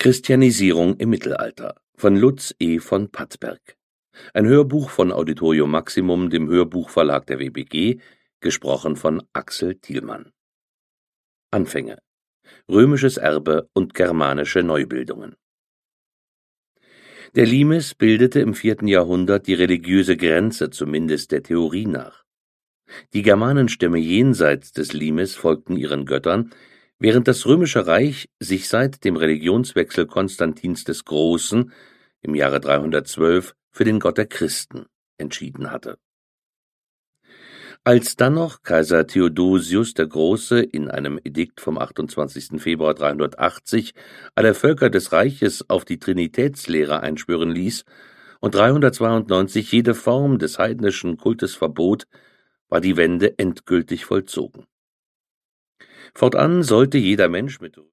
Christianisierung im Mittelalter von Lutz E. von Pattberg. Ein Hörbuch von Auditorium Maximum, dem Hörbuchverlag der WBG, gesprochen von Axel Thielmann. Anfänge: Römisches Erbe und germanische Neubildungen. Der Limes bildete im 4. Jahrhundert die religiöse Grenze, zumindest der Theorie nach. Die Germanenstämme jenseits des Limes folgten ihren Göttern, während das Römische Reich sich seit dem Religionswechsel Konstantins des Großen im Jahre 312 für den Gott der Christen entschieden hatte. Als dann noch Kaiser Theodosius der Große in einem Edikt vom 28. Februar 380 alle Völker des Reiches auf die Trinitätslehre einschwören ließ und 392 jede Form des heidnischen Kultes verbot, war die Wende endgültig vollzogen. Fortan sollte jeder Mensch mit